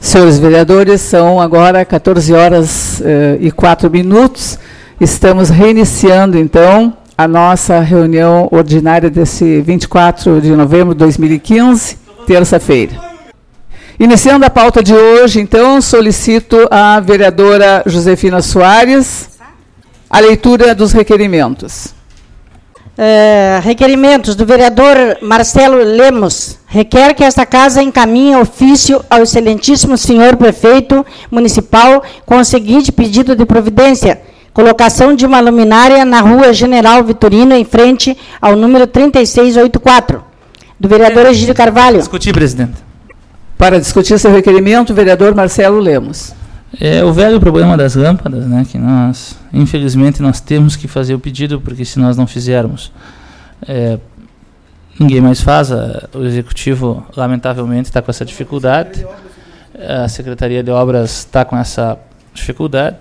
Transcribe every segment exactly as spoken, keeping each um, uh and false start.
Senhores vereadores, são agora quatorze horas eh, e quatro minutos. Estamos reiniciando, então, a nossa reunião ordinária desse vinte e quatro de novembro de dois mil e quinze, terça-feira. Iniciando a pauta de hoje, então, solicito à vereadora Josefina Soares a leitura dos requerimentos. Uh, requerimentos do vereador Marcelo Lemos. Requer que esta casa encaminhe ofício ao excelentíssimo senhor prefeito municipal com o seguinte pedido de providência: colocação de uma luminária na rua General Vitorino, em frente ao número trinta e seis oitenta e quatro. Do vereador Egídio Carvalho. Discutir, presidente. Para discutir seu requerimento, o vereador Marcelo Lemos. É o velho problema das lâmpadas, né, que nós, infelizmente, nós temos que fazer o pedido, porque se nós não fizermos, é, ninguém mais faz. A, o executivo, lamentavelmente, está com essa dificuldade. A Secretaria de Obras está com essa dificuldade.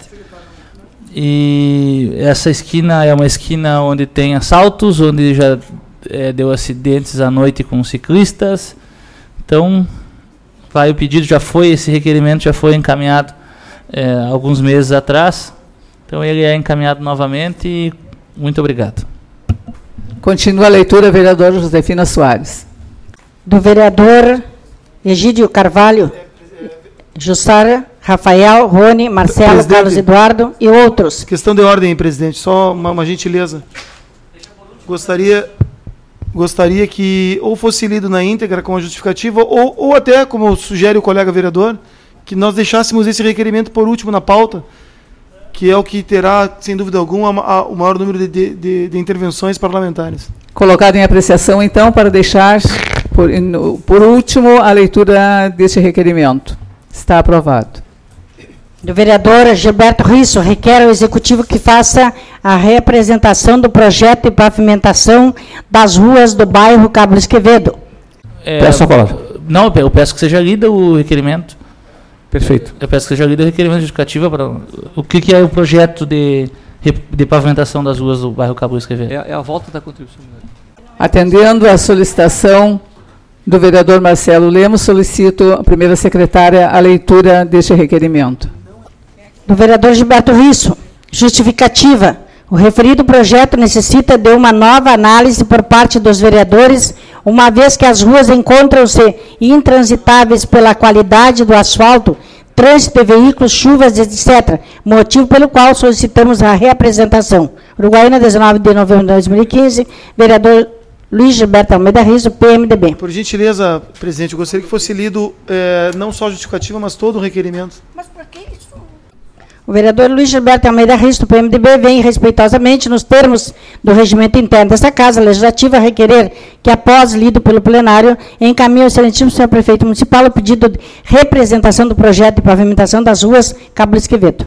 E essa esquina é uma esquina onde tem assaltos, onde já é, deu acidentes à noite com ciclistas. Então, vai o pedido, já foi, esse requerimento já foi encaminhado É, alguns meses atrás, então ele é encaminhado novamente e muito obrigado. Continua a leitura, vereador Josefina Soares. Do vereador Egídio Carvalho, Jussara, Rafael, Rony, Marcelo, presidente, Carlos Eduardo e outros. Questão de ordem, presidente, só uma, uma gentileza. Gostaria, gostaria que ou fosse lido na íntegra com a justificativa, ou, ou até, como sugere o colega vereador, que nós deixássemos esse requerimento por último na pauta, que é o que terá, sem dúvida alguma, a, o maior número de, de, de intervenções parlamentares. Colocado em apreciação, então, para deixar por, no, por último a leitura deste requerimento. Está aprovado. Do vereador Gilberto Risso, requer ao executivo que faça a reapresentação do projeto de pavimentação das ruas do bairro Cabo Esquevedo. É, peço a palavra. Não, eu peço que seja lido o requerimento. Perfeito. Eu peço que seja lido o requerimento justificativo para o que, que é o projeto de, de pavimentação das ruas do bairro Cabo Esquevedo. É, é a volta da contribuição. Atendendo à solicitação do vereador Marcelo Lemos, solicito a primeira secretária a leitura deste requerimento. Do vereador Gilberto Risso, justificativa. O referido projeto necessita de uma nova análise por parte dos vereadores, uma vez que as ruas encontram-se intransitáveis pela qualidade do asfalto, trânsito de veículos, chuvas, etcétera. Motivo pelo qual solicitamos a reapresentação. Uruguaiana, dezenove de novembro de dois mil e quinze, vereador Luiz Gilberto Almeida Risso, P M D B. Por gentileza, presidente, eu gostaria que fosse lido eh, não só a justificativa, mas todo o requerimento. Mas por que isso? O vereador Luiz Gilberto Almeida Risso, do P M D B, vem respeitosamente, nos termos do regimento interno desta Casa Legislativa, a requerer que, após lido pelo plenário, encaminhe ao excelentíssimo senhor prefeito municipal o pedido de representação do projeto de pavimentação das ruas Cabo Esquevedo.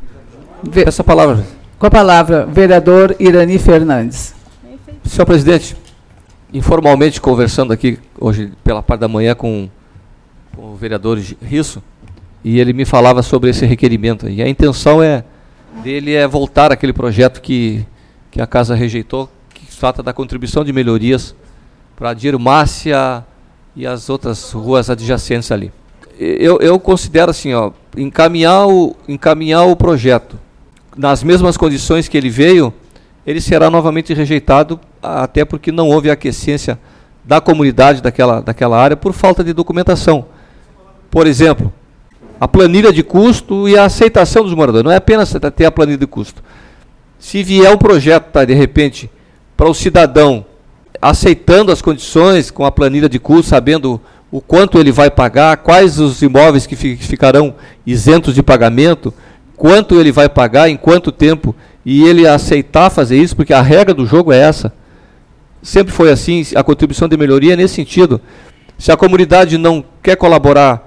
Essa palavra. Com a palavra, vereador Irani Fernandes. Senhor presidente, informalmente conversando aqui hoje pela parte da manhã com, com o vereador Risso, e ele me falava sobre esse requerimento. E a intenção é dele é voltar àquele projeto que, que a Casa rejeitou, que trata da contribuição de melhorias para a Dirmácia e as outras ruas adjacentes ali. Eu, eu considero assim, ó, encaminhar o, encaminhar o projeto nas mesmas condições que ele veio, ele será novamente rejeitado, até porque não houve aquiescência da comunidade daquela, daquela área por falta de documentação. Por exemplo, a planilha de custo e a aceitação dos moradores. Não é apenas ter a planilha de custo. Se vier um projeto, tá, de repente, para o cidadão aceitando as condições com a planilha de custo, sabendo o quanto ele vai pagar, quais os imóveis que fi, ficarão isentos de pagamento, quanto ele vai pagar, em quanto tempo, e ele aceitar fazer isso, porque a regra do jogo é essa. Sempre foi assim, a contribuição de melhoria é nesse sentido. Se a comunidade não quer colaborar,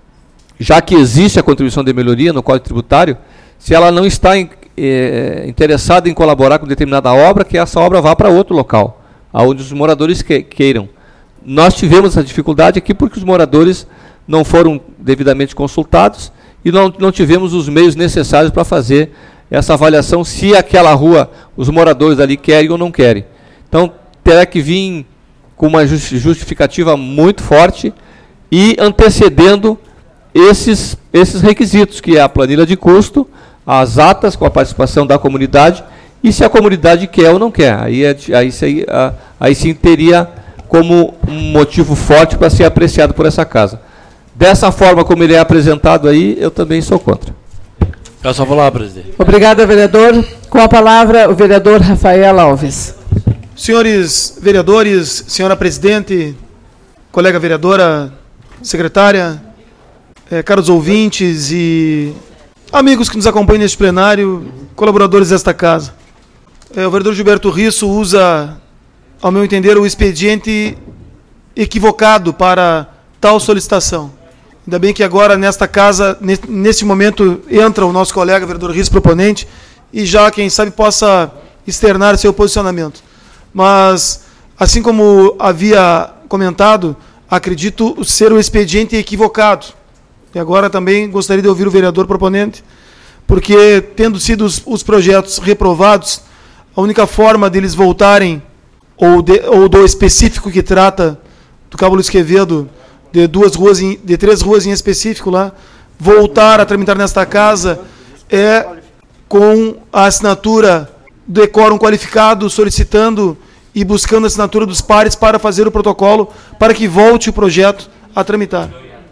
já que existe a contribuição de melhoria no Código Tributário, se ela não está em, eh, interessada em colaborar com determinada obra, que essa obra vá para outro local, aonde os moradores que, queiram. Nós tivemos essa dificuldade aqui porque os moradores não foram devidamente consultados e não, não tivemos os meios necessários para fazer essa avaliação se aquela rua, os moradores ali querem ou não querem. Então, terá que vir com uma justificativa muito forte e antecedendo esses, esses requisitos, que é a planilha de custo, as atas com a participação da comunidade, e se a comunidade quer ou não quer. Aí, é, aí, aí, aí sim teria como um motivo forte para ser apreciado por essa casa. Dessa forma como ele é apresentado aí, eu também sou contra. Peço a palavra, presidente. Obrigada, vereador. Com a palavra, o vereador Rafael Alves. Senhores vereadores, senhora presidente, colega vereadora, secretária, eh, caros ouvintes e amigos que nos acompanham neste plenário, colaboradores desta casa. Eh, o vereador Gilberto Risso usa, ao meu entender, o expediente equivocado para tal solicitação. Ainda bem que agora, nesta casa, nesse momento, entra o nosso colega, vereador Risso, proponente, e já, quem sabe, possa externar seu posicionamento. Mas, assim como havia comentado, acredito ser o expediente equivocado. E agora também gostaria de ouvir o vereador proponente, porque, tendo sido os, os projetos reprovados, a única forma deles voltarem, ou, de, ou do específico que trata do Cabo Luiz Quevedo, de duas ruas, em, de três ruas em específico lá, voltar a tramitar nesta casa é com a assinatura do quórum qualificado, solicitando e buscando a assinatura dos pares para fazer o protocolo, para que volte o projeto a tramitar.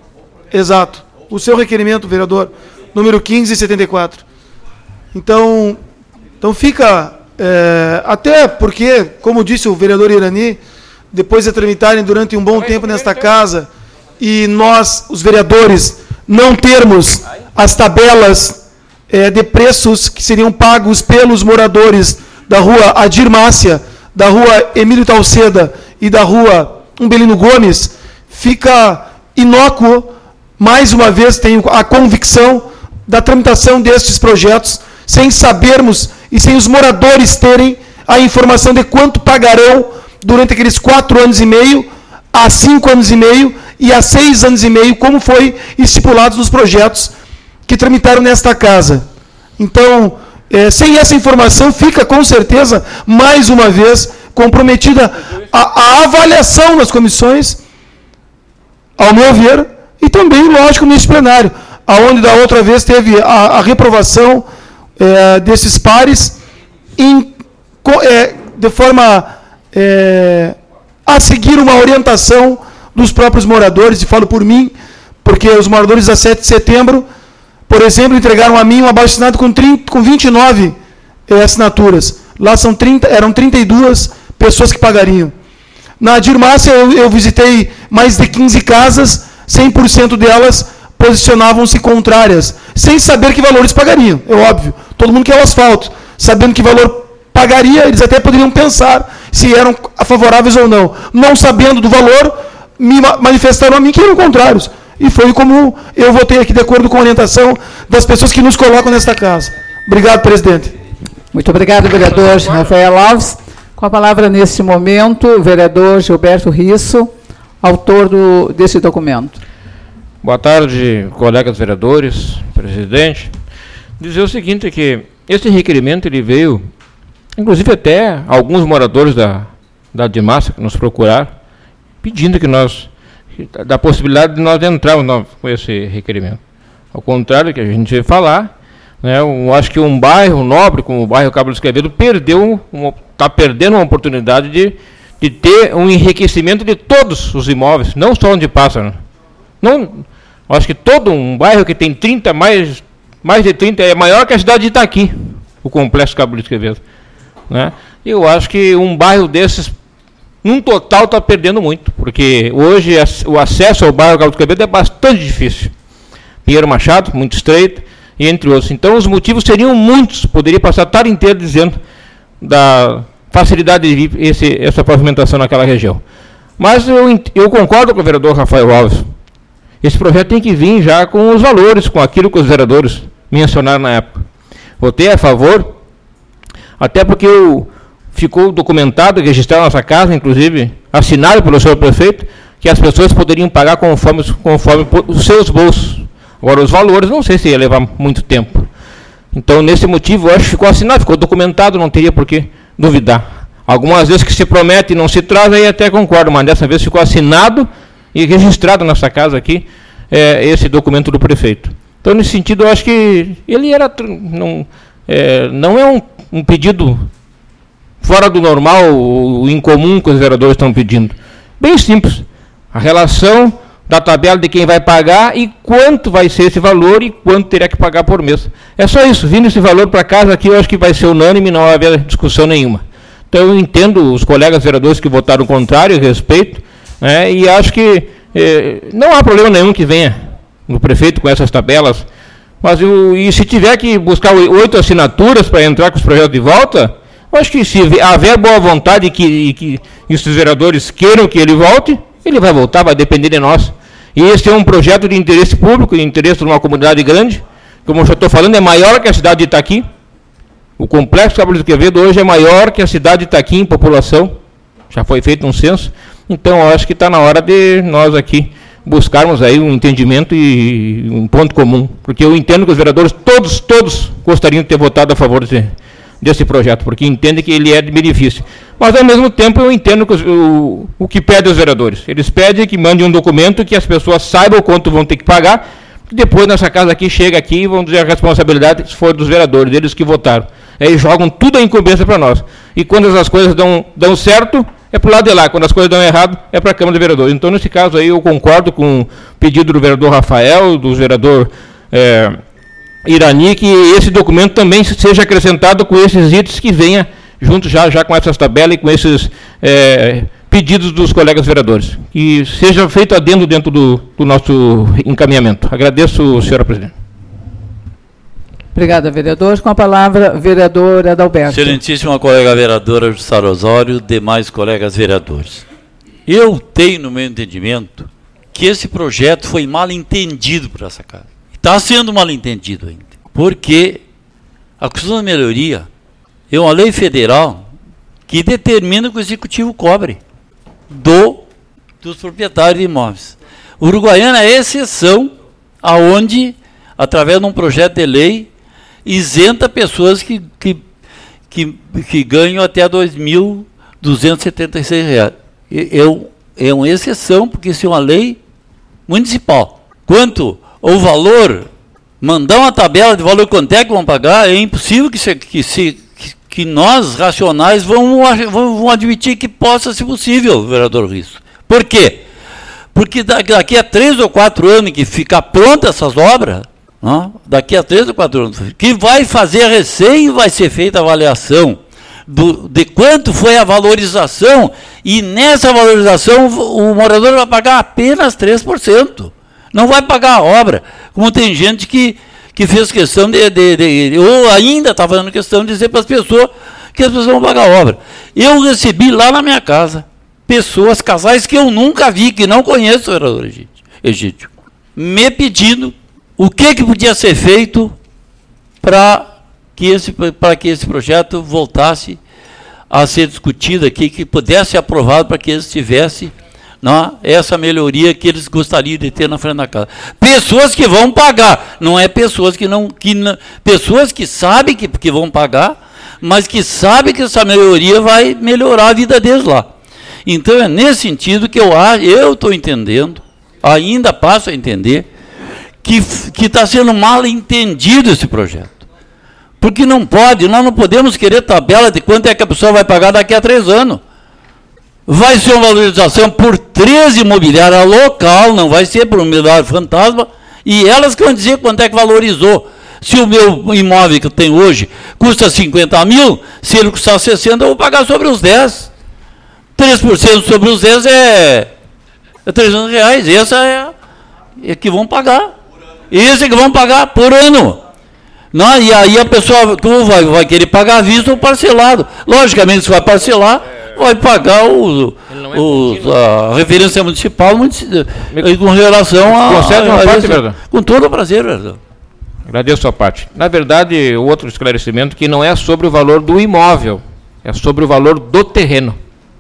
Exato. O seu requerimento, vereador, número quinze setenta e quatro. Então, então fica, é, até porque, como disse o vereador Irani, depois de tramitarem durante um bom tempo nesta casa, e nós, os vereadores, não termos as tabelas é, de preços que seriam pagos pelos moradores da rua Adir Márcia, da rua Emílio Talceda e da rua Umbelino Gomes, fica inócuo, mais uma vez tenho a convicção da tramitação destes projetos, sem sabermos e sem os moradores terem a informação de quanto pagarão durante aqueles quatro anos e meio, há cinco anos e meio e há seis anos e meio, como foi estipulado nos projetos que tramitaram nesta casa. Então, é, sem essa informação, fica com certeza, mais uma vez, comprometida a, a avaliação nas comissões, ao meu ver, e também, lógico, neste plenário, aonde da outra vez teve a, a reprovação é, desses pares em, é, de forma é, a seguir uma orientação dos próprios moradores, e falo por mim, porque os moradores da sete de setembro, por exemplo, entregaram a mim um abaixo-assinado com, com vinte e nove eh, assinaturas. Lá são trinta, eram trinta e duas pessoas que pagariam. Na Adir Márcia, eu, eu visitei mais de quinze casas, cem por cento delas posicionavam-se contrárias, sem saber que valores pagariam, é óbvio. Todo mundo quer o asfalto. Sabendo que valor pagaria, eles até poderiam pensar se eram favoráveis ou não. Não sabendo do valor, me manifestaram a mim que eram contrários. E foi como eu votei aqui, de acordo com a orientação das pessoas que nos colocam nesta casa. Obrigado, presidente. Muito obrigado, vereador Rafael Alves. Com a palavra, neste momento, o vereador Gilberto Risso, autor do, deste documento. Boa tarde, colegas vereadores, presidente. Dizer o seguinte, que esse requerimento ele veio, inclusive até alguns moradores da, da Adir Márcia que nos procuraram, pedindo que nós, da possibilidade de nós entrarmos com esse requerimento. Ao contrário do que a gente veio falar, né, eu acho que um bairro nobre, como o bairro Cabo Luiz Quevedo, perdeu, está perdendo uma oportunidade de, de ter um enriquecimento de todos os imóveis, não só onde passa. Né? Não, eu acho que todo um bairro que tem trinta, mais, mais de trinta, é maior que a cidade de Itaqui, o complexo Cabo Luiz Quevedo. Né? Eu acho que um bairro desses, num total, está perdendo muito, porque hoje o acesso ao bairro Cabo Luiz Quevedo é bastante difícil. Pinheiro Machado, muito estreito, e entre outros. Então, os motivos seriam muitos, poderia passar a tarde inteira dizendo da facilidade de vir esse, essa pavimentação naquela região. Mas eu, eu concordo com o vereador Rafael Alves. Esse projeto tem que vir já com os valores, com aquilo que os vereadores mencionaram na época. Votei a favor, até porque eu, ficou documentado e registrado na nossa casa, inclusive assinado pelo senhor prefeito, que as pessoas poderiam pagar conforme, conforme os seus bolsos. Agora, os valores, não sei se ia levar muito tempo. Então, nesse motivo, eu acho que ficou assinado, ficou documentado, não teria por que duvidar. Algumas vezes que se promete e não se traz, aí até concordo, mas dessa vez ficou assinado e registrado nessa casa aqui, é, esse documento do prefeito. Então, nesse sentido, eu acho que ele era, não é, não é um, um pedido fora do normal, o incomum que os vereadores estão pedindo. Bem simples. A relação da tabela de quem vai pagar e quanto vai ser esse valor e quanto teria que pagar por mês. É só isso. Vindo esse valor para casa aqui, eu acho que vai ser unânime, não vai haver discussão nenhuma. Então, eu entendo os colegas vereadores que votaram contrário, respeito, né, e acho que eh, não há problema nenhum que venha no prefeito com essas tabelas, mas eu, e se tiver que buscar oito assinaturas para entrar com os projetos de volta, eu acho que se haver boa vontade e que, e que esses vereadores queiram que ele volte, ele vai voltar, vai depender de nós. E esse é um projeto de interesse público, de interesse de uma comunidade grande, como eu já estou falando, é maior que a cidade de Itaqui. O complexo Cabral de Quevedo hoje é maior que a cidade de Itaqui em população, já foi feito um censo, então eu acho que está na hora de nós aqui buscarmos aí um entendimento e um ponto comum, porque eu entendo que os vereadores, todos, todos gostariam de ter votado a favor desse, desse projeto, porque entendem que ele é de benefício. Mas, ao mesmo tempo, eu entendo que os, o, o que pedem os vereadores. Eles pedem que mandem um documento que as pessoas saibam quanto vão ter que pagar, que depois nessa casa aqui, chega aqui e vão dizer a responsabilidade se for dos vereadores, eles que votaram. Aí jogam tudo a incumbência para nós. E quando as coisas dão, dão certo, é para o lado de lá. Quando as coisas dão errado, é para a Câmara de Vereadores. Então, nesse caso aí, eu concordo com o pedido do vereador Rafael, do vereador é, Irani, que esse documento também seja acrescentado com esses itens que venha junto já, já com essas tabelas e com esses é, pedidos dos colegas vereadores. Que seja feito adendo dentro do, do nosso encaminhamento. Agradeço, senhora presidente. Obrigada, vereador. Com a palavra, vereador Adalberto. Excelentíssima colega vereadora Jussara Osório, demais colegas vereadores. Eu tenho, no meu entendimento, que esse projeto foi mal entendido por essa casa. Está sendo mal entendido ainda. Porque a questão da melhoria é uma lei federal que determina que o executivo cobre do, dos proprietários de imóveis. O Uruguaiana é exceção aonde, através de um projeto de lei, isenta pessoas que, que, que, que ganham até dois mil duzentos e setenta e seis reais. É, é uma exceção, porque isso é uma lei municipal. Quanto ao valor, mandar uma tabela de valor quanto é que vão pagar, é impossível que, se, que, se, que, que nós, racionais, vamos, vamos admitir que possa ser possível, vereador Risso. Por quê? Porque daqui a três ou quatro anos que ficar pronta essas obras, não? Daqui a três ou quatro anos, que vai fazer a recém vai ser feita a avaliação do, de quanto foi a valorização, e nessa valorização o morador vai pagar apenas três por cento. Não vai pagar a obra, como tem gente que, que fez questão de, de, de ou ainda está fazendo questão de dizer para as pessoas que as pessoas vão pagar a obra. Eu recebi lá na minha casa pessoas, casais que eu nunca vi, que não conheço, vereador Egídio, me pedindo o que, que podia ser feito para que, esse, para que esse projeto voltasse a ser discutido aqui, que pudesse ser aprovado para que eles tivessem, não, essa melhoria que eles gostariam de ter na frente da casa. Pessoas que vão pagar, não é pessoas que não... Que não pessoas que sabem que, que vão pagar, mas que sabem que essa melhoria vai melhorar a vida deles lá. Então é nesse sentido que eu eu estou entendendo, ainda passo a entender, que está sendo mal entendido esse projeto. Porque não pode, nós não podemos querer tabela de quanto é que a pessoa vai pagar daqui a três anos. Vai ser uma valorização por três imobiliárias local, não vai ser por um imobiliário fantasma, e elas que vão dizer quanto é que valorizou. Se o meu imóvel que eu tenho hoje custa cinquenta mil, se ele custar sessenta, eu vou pagar sobre os dez. três por cento sobre os dez é, é trezentos reais. Essa é, é que vão pagar. Esse é que vão pagar por ano. Não, e aí a pessoa vai, vai querer pagar à vista ou parcelado. Logicamente, se vai parcelar, vai pagar o, é o, a referência municipal com relação a... Concede uma parte, verdade? Com todo o prazer, verdade. Agradeço a sua parte. Na verdade, outro esclarecimento que não é sobre o valor do imóvel, é sobre o valor do terreno.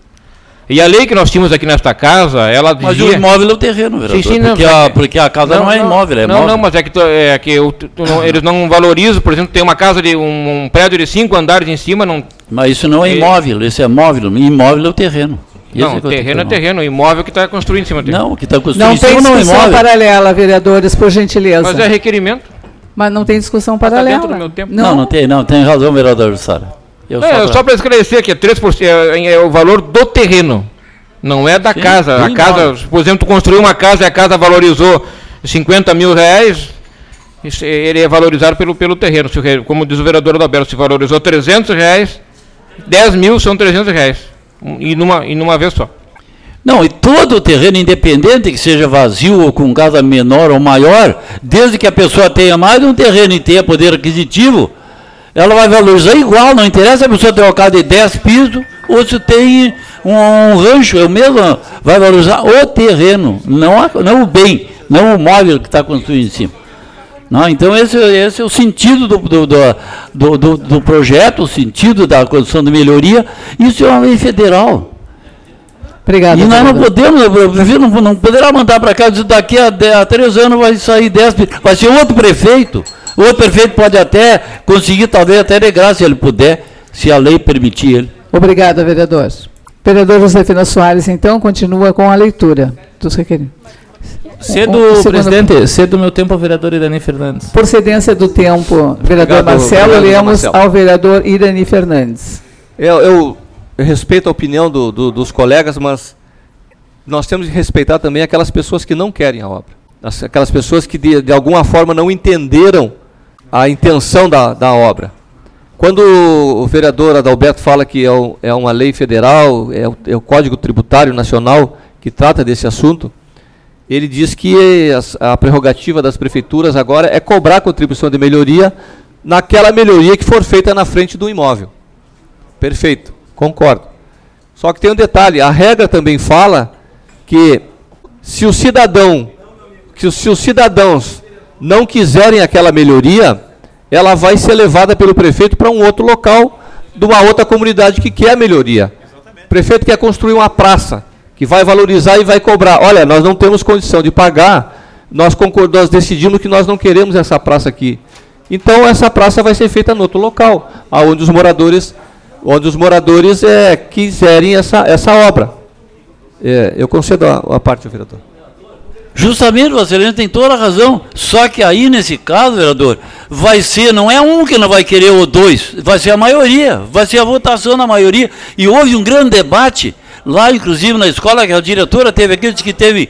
E a lei que nós tínhamos aqui nesta casa, ela dizia... Mas o imóvel é o terreno, vereador. Sim, sim, não, porque, a, porque a casa não, não é imóvel, é não, imóvel. Não, mas é que, tu, é que eu, tu, não, eles não valorizam, por exemplo, tem uma casa de um, um prédio de cinco andares em cima... Não, mas isso não é imóvel, isso é móvel. Imóvel é o terreno. Não, é terreno é terreno, o imóvel que está construindo em cima dele. Não, o que está construindo Não em tem cima não é discussão imóvel. paralela, vereadores, por gentileza. Mas é requerimento. Mas não tem discussão Tá paralela. dentro do meu tempo. Não, não tem, não, tem razão, vereador Jussara. Eu Não, é pra- só para esclarecer que é três por cento é, é o valor do terreno, não é da Sim, casa. do A casa, imóvel. por exemplo, tu construiu uma casa e a casa valorizou cinquenta mil reais, isso, ele é valorizado pelo, pelo terreno. Se o re- como diz o vereador Adalberto, se valorizou trezentos reais, dez mil são trezentos reais. Um, E numa, e numa vez só. Não, e todo o terreno, independente que seja vazio ou com casa menor ou maior, desde que a pessoa tenha mais de um terreno e tenha poder aquisitivo, ela vai valorizar igual, não interessa se a pessoa tem uma casa de dez pisos ou se tem um, um rancho, é o mesmo, vai valorizar o terreno, não, a, não o bem, não o móvel que está construído em cima. Não, então esse, esse é o sentido do, do, do, do, do, do projeto, o sentido da construção de melhoria, isso é uma lei federal. Obrigado. E nós não vereador. podemos, eu prefiro, não, não poderá mandar para cá, dizer, daqui a, de- a três anos vai sair dez, vai ser outro prefeito. O outro prefeito pode até conseguir, talvez até de graça, se ele puder, se a lei permitir ele. Obrigada, vereador. Vereador Josefina Soares, então, continua com a leitura dos requerimentos. Cedo, Um- um segundo- presidente, cedo meu tempo ao vereador Irani Fernandes. Por cedência do tempo, vereador Obrigado, Marcelo, obrigado, lemos Marcelo. ao vereador Irani Fernandes. Eu, eu, eu respeito a opinião do- do- dos colegas, mas nós temos que respeitar também aquelas pessoas que não querem a obra. As- Aquelas pessoas que de, de alguma forma não entenderam a intenção da, da obra. Quando o vereador Adalberto fala que é, o- é uma lei federal, é o, é o Código Tributário Nacional que trata desse assunto, ele diz que as- a prerrogativa das prefeituras agora é cobrar contribuição de melhoria naquela melhoria que for feita na frente do imóvel. Perfeito, concordo. Só que tem um detalhe, a regra também fala que se o cidadão, que se os cidadãos não quiserem aquela melhoria, ela vai ser levada pelo prefeito para um outro local, de uma outra comunidade que quer a melhoria. O prefeito quer construir uma praça, que vai valorizar e vai cobrar. Olha, nós não temos condição de pagar, nós, concordamos, nós decidimos que nós não queremos essa praça aqui. Então essa praça vai ser feita em outro local, onde os moradores, onde os moradores é, quiserem essa, essa obra. É, eu concedo a, a parte, vereador. Justamente, Vossa Excelência tem toda a razão. Só que aí, nesse caso, vereador, vai ser, não é um que não vai querer ou dois, vai ser a maioria, vai ser a votação da maioria. E houve um grande debate, lá inclusive na escola, que a diretora teve aqui, disse que teve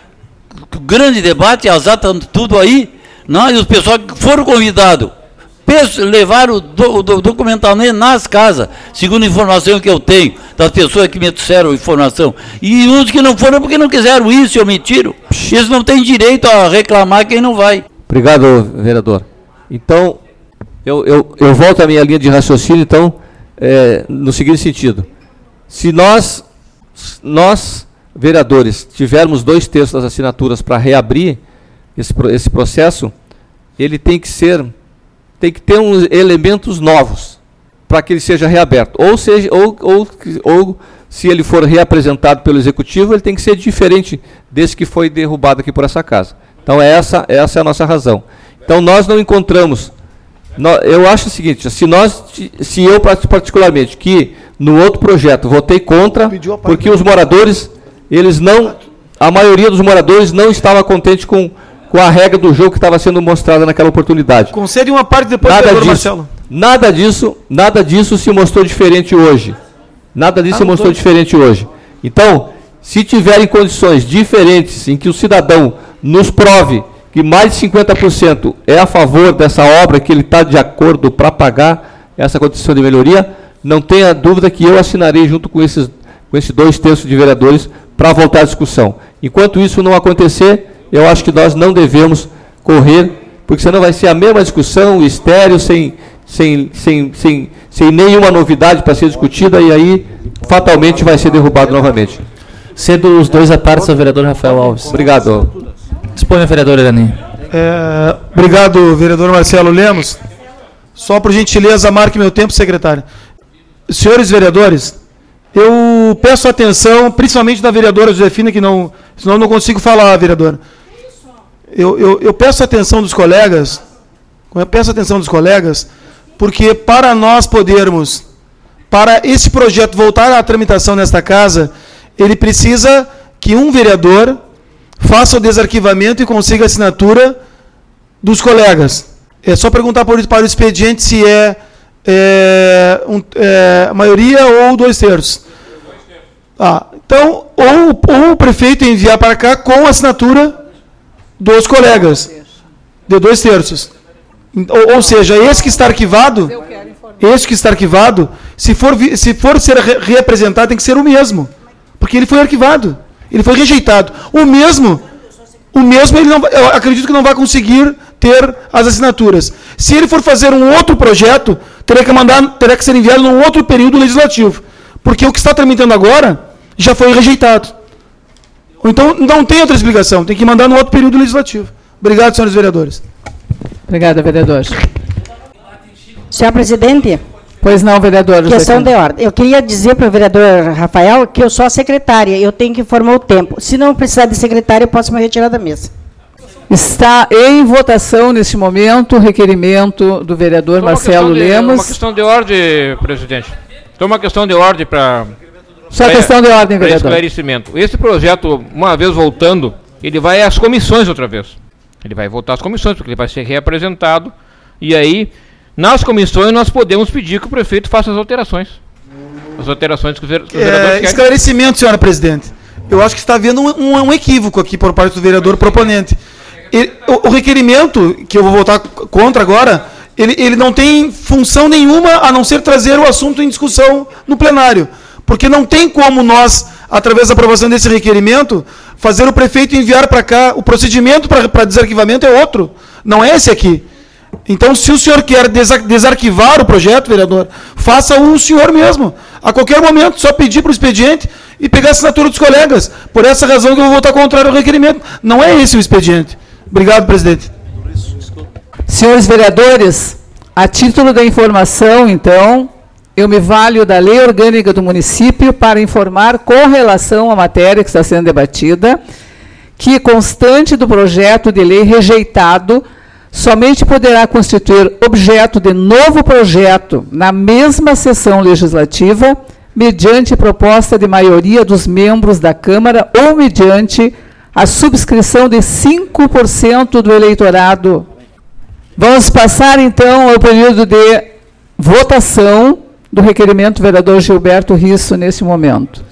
grande debate, as atas tudo aí, não, e os pessoal que foram convidados, peço- levaram o, do, o do- documentalmente nas casas, segundo a informação que eu tenho, das pessoas que me disseram informação. E uns que não foram porque não quiseram isso e omitiram. Eles não têm direito a reclamar quem não vai. Obrigado, vereador. Então, eu, eu, eu volto à minha linha de raciocínio, então, é, no seguinte sentido. Se nós, nós, vereadores, tivermos dois terços das assinaturas para reabrir esse, pro- esse processo, ele tem que ser, tem que ter uns elementos novos para que ele seja reaberto. Ou seja, ou, ou, ou se ele for reapresentado pelo executivo, ele tem que ser diferente desse que foi derrubado aqui por essa casa. Então essa, essa é a nossa razão. Então nós não encontramos, nó- eu acho o seguinte, se nós, se eu particularmente, que no outro projeto votei contra, Pediu a parte porque os moradores, eles não, a maioria dos moradores não estava contente com, com a regra do jogo que estava sendo mostrada naquela oportunidade. Concede uma parte depois, Nada vereador disso, Marcelo. nada disso, nada disso se mostrou diferente hoje. Nada disso Ah, se não mostrou tô- diferente hoje. Então, se tiverem condições diferentes em que o cidadão nos prove que mais de cinquenta por cento é a favor dessa obra, que ele está de acordo para pagar essa condição de melhoria, não tenha dúvida que eu assinarei junto com esses, com esses dois terços de vereadores para voltar à discussão. Enquanto isso não acontecer, eu acho que nós não devemos correr, porque senão vai ser a mesma discussão, estéreo, sem, sem, sem, sem, sem nenhuma novidade para ser discutida, e aí fatalmente vai ser derrubado novamente. Cedo os dois apartes ao vereador Rafael Alves. Obrigado. Disponha, vereador Irani. É, obrigado, vereador Marcelo Lemos. Só por gentileza, marque meu tempo, secretário. Senhores vereadores, eu peço atenção, principalmente da vereadora Josefina, que não, senão eu não consigo falar, vereadora. Eu, eu, eu peço atenção dos colegas, eu peço atenção dos colegas, porque para nós podermos, para esse projeto voltar à tramitação nesta casa, ele precisa que um vereador faça o desarquivamento e consiga a assinatura dos colegas. É só perguntar para o expediente se é, é, um, é maioria ou dois terços. Ah, então, ou, ou o prefeito enviar para cá com a assinatura dos colegas, de dois terços. Ou, ou seja, esse que está arquivado, esse que está arquivado, se for, se for ser re reapresentado, tem que ser o mesmo. Porque ele foi arquivado, ele foi rejeitado. O mesmo, o mesmo ele não, eu acredito que não vai conseguir ter as assinaturas. Se ele for fazer um outro projeto, terá que mandar, terá que ser enviado num outro período legislativo. Porque o que está tramitando agora já foi rejeitado. Então, não tem outra explicação, tem que mandar no outro período legislativo. Obrigado, senhores vereadores. Obrigada, vereador. Senhor presidente, pois não, vereador. Questão de ordem. Eu queria dizer para o vereador Rafael que eu sou a secretária, eu tenho que informar o tempo. Se não precisar de secretária, eu posso me retirar da mesa. Está em votação, neste momento, o requerimento do vereador Só Marcelo de, Lemos. Uma questão de ordem, presidente. Então, uma questão de ordem para... Só questão de ordem, vereador. Esclarecimento. Esse projeto, uma vez voltando, ele vai às comissões outra vez. Ele vai voltar às comissões, porque ele vai ser reapresentado. E aí, nas comissões, nós podemos pedir que o prefeito faça as alterações. As alterações que os vereadores é, querem. Esclarecimento, senhora presidente. Eu acho que está havendo um, um, um equívoco aqui por parte do vereador proponente. Ele, o, o requerimento, que eu vou votar contra agora, ele, ele não tem função nenhuma a não ser trazer o assunto em discussão no plenário. Porque não tem como nós, através da aprovação desse requerimento, fazer o prefeito enviar para cá. O procedimento para desarquivamento é outro, não é esse aqui. Então, se o senhor quer desarquivar o projeto, vereador, faça-o o senhor mesmo. A qualquer momento, só pedir para o expediente e pegar a assinatura dos colegas. Por essa razão que eu vou votar contrário ao requerimento. Não é esse o expediente. Obrigado, presidente. Senhores vereadores, a título da informação, então, eu me valho da lei orgânica do município para informar, com relação à matéria que está sendo debatida, que, constante do projeto de lei rejeitado, somente poderá constituir objeto de novo projeto na mesma sessão legislativa, mediante proposta de maioria dos membros da Câmara ou mediante a subscrição de cinco por cento do eleitorado. Vamos passar, então, ao período de votação do requerimento do vereador Gilberto Risso, nesse momento.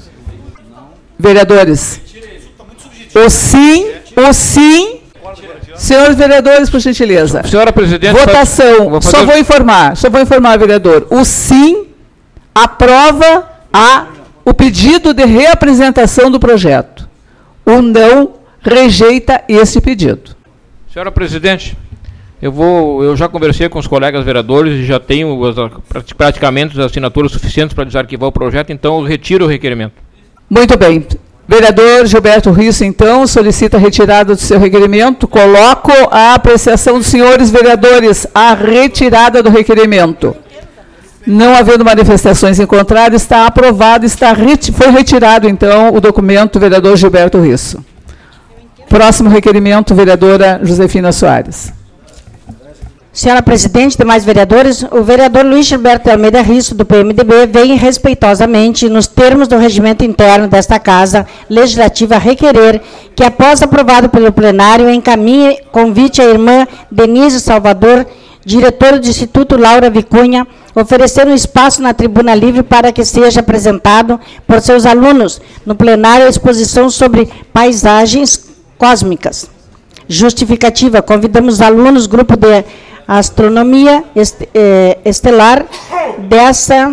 Vereadores, o sim, o sim... Senhores vereadores, por gentileza. Senhora presidente, votação. Vou só vou informar, só vou informar, vereador. O sim aprova a, o pedido de reapresentação do projeto. O não rejeita esse pedido. Senhora presidente, eu vou, eu já conversei com os colegas vereadores e já tenho as, praticamente as assinaturas suficientes para desarquivar o projeto, então eu retiro o requerimento. Muito bem. Vereador Gilberto Risso, então, solicita a retirada do seu requerimento. Coloco a apreciação dos senhores vereadores a retirada do requerimento. Não havendo manifestações em contrário, está aprovado, está reti- foi retirado, então, o documento do vereador Gilberto Risso. Próximo requerimento, vereadora Josefina Soares. Senhora presidente, demais vereadores, o vereador Luiz Gilberto Almeida Risso, do P M D B, vem respeitosamente, nos termos do regimento interno desta Casa Legislativa, requerer que, após aprovado pelo plenário, encaminhe convite à irmã Denise Salvador, diretora do Instituto Laura Vicunha, oferecendo um espaço na tribuna livre para que seja apresentado por seus alunos no plenário a exposição sobre paisagens cósmicas. Justificativa, convidamos os alunos, grupo de astronomia est, eh, estelar dessa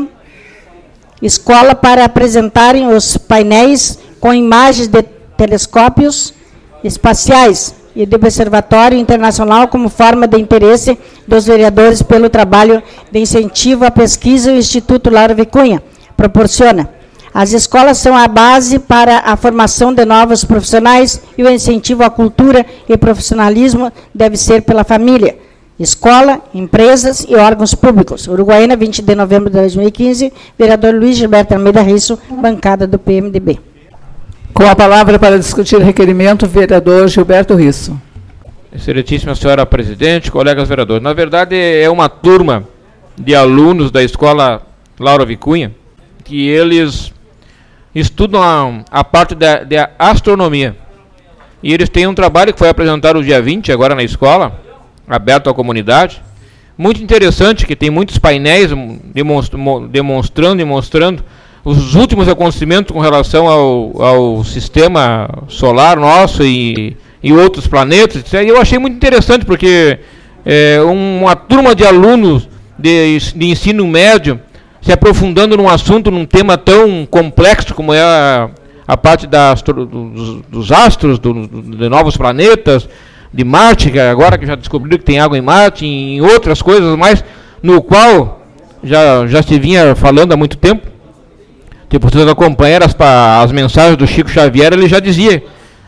escola para apresentarem os painéis com imagens de telescópios espaciais e de observatório internacional como forma de interesse dos vereadores pelo trabalho de incentivo à pesquisa e o Instituto Laura Vicunha proporciona. As escolas são a base para a formação de novos profissionais e o incentivo à cultura e profissionalismo deve ser pela família. Escola, empresas e órgãos públicos. Uruguaiana, vinte de novembro de dois mil e quinze, vereador Luiz Gilberto Almeida Risso, bancada do P M D B. Com a palavra para discutir o requerimento, vereador Gilberto Risso. Excelentíssima senhora presidente, colegas vereadores. Na verdade, é uma turma de alunos da escola Laura Vicunha, que eles estudam a, a parte da, da astronomia. E eles têm um trabalho que foi apresentado no dia vinte, agora na escola, aberto à comunidade. Muito interessante, que tem muitos painéis demonstrando e mostrando os últimos acontecimentos com relação ao, ao sistema solar nosso e, e outros planetas. E eu achei muito interessante, porque é, uma turma de alunos de, de ensino médio se aprofundando num assunto, num tema tão complexo como é a, a parte da astro, dos, dos astros, do, de novos planetas, de Marte, que agora que já descobriram que tem água em Marte, e em outras coisas mais, no qual já, já se vinha falando há muito tempo. Tipo, vocês acompanharam as, as mensagens do Chico Xavier, ele já dizia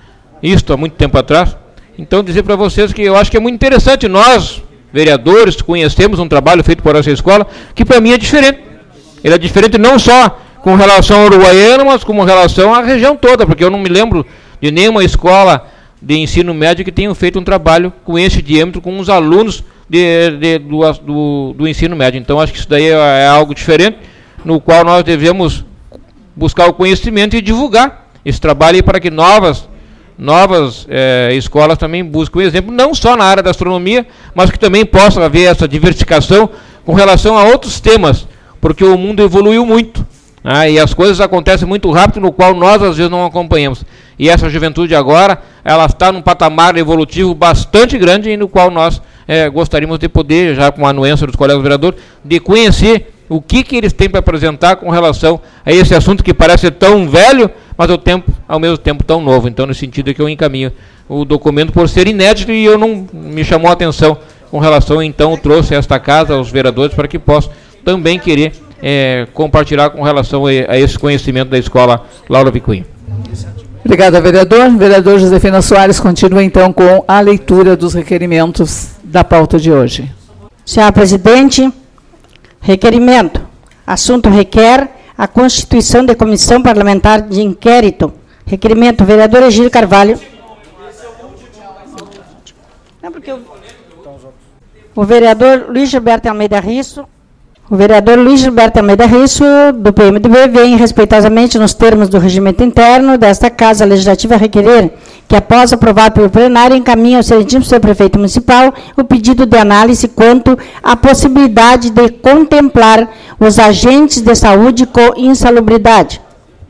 isso há muito tempo atrás. Então, dizer para vocês que eu acho que é muito interessante, nós, vereadores, conhecemos um trabalho feito por essa escola, que para mim é diferente. Ele é diferente não só com relação ao Uruguaiana, mas com relação à região toda, porque eu não me lembro de nenhuma escola de ensino médio que tenha feito um trabalho com esse diâmetro, com os alunos de, de, do, do, do ensino médio. Então, acho que isso daí é, é algo diferente, no qual nós devemos buscar o conhecimento e divulgar esse trabalho para que novas, novas é, escolas também busquem o exemplo, não só na área da astronomia, mas que também possa haver essa diversificação com relação a outros temas, porque o mundo evoluiu muito, né, e as coisas acontecem muito rápido, no qual nós às vezes não acompanhamos. E essa juventude agora, ela está num patamar evolutivo bastante grande, e no qual nós é, gostaríamos de poder, já com a anuência dos colegas vereadores, de conhecer o que, que eles têm para apresentar com relação a esse assunto que parece tão velho, mas ao, tempo, ao mesmo tempo tão novo. Então, nesse sentido é que eu encaminho o documento por ser inédito, e eu não me chamou a atenção com relação, então, eu trouxe esta casa aos vereadores para que possam também querer é, compartilhar com relação a, a esse conhecimento da escola Laura Vicunha. Obrigada, vereador. Vereador Josefina Soares continua, então, com a leitura dos requerimentos da pauta de hoje. Senhora Presidente, requerimento. Assunto requer a constituição de comissão parlamentar de inquérito. Requerimento, vereador Egílio Carvalho. Não, porque eu... O vereador Luiz Gilberto Almeida Risso. O vereador Luiz Gilberto Almeida Risso, do P M D B, vem respeitosamente nos termos do regimento interno desta Casa Legislativa requerer que, após aprovado pelo plenário, encaminhe ao excelentíssimo senhor prefeito municipal o pedido de análise quanto à possibilidade de contemplar os agentes de saúde com insalubridade.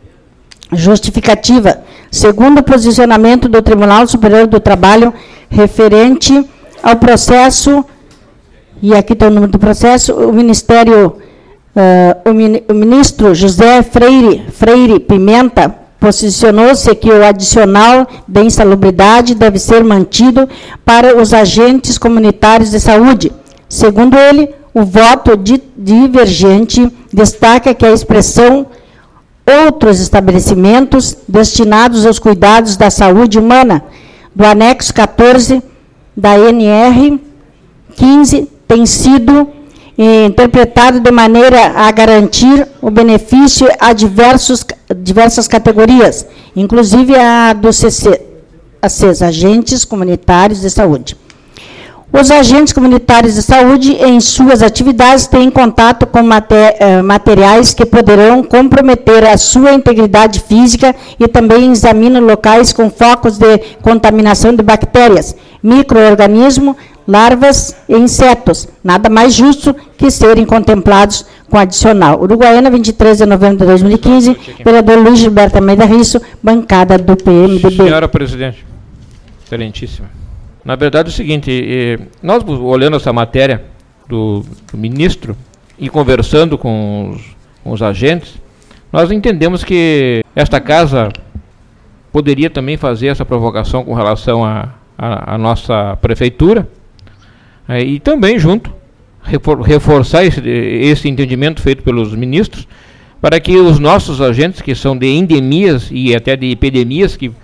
Justificativa. Segundo o posicionamento do Tribunal Superior do Trabalho referente ao processo, e aqui está o número do processo, o Ministério, uh, o, min, o ministro José Freire, Freire Pimenta posicionou-se que o adicional de insalubridade deve ser mantido para os agentes comunitários de saúde. Segundo ele, o voto di, divergente destaca que a expressão outros estabelecimentos destinados aos cuidados da saúde humana, do anexo catorze da N R quinze, tem sido eh, interpretado de maneira a garantir o benefício a diversos, diversas categorias, inclusive a dos C C, a C E S, agentes comunitários de saúde. Os agentes comunitários de saúde, em suas atividades, têm contato com mater, eh, materiais que poderão comprometer a sua integridade física e também examinam locais com focos de contaminação de bactérias, micro-organismos, larvas e insetos. Nada mais justo que serem contemplados com adicional. Uruguaiana, vinte e três de novembro de dois mil e quinze, vereador Luiz Gilberto Almeida Risso, bancada do P M D B. Senhora Presidente, excelentíssima. Na verdade é o seguinte, nós olhando essa matéria do, do ministro e conversando com os, com os agentes, nós entendemos que esta casa poderia também fazer essa provocação com relação à a, a, a nossa prefeitura, é, e também junto, refor, reforçar esse, esse entendimento feito pelos ministros, para que os nossos agentes, que são de endemias e até de epidemias, que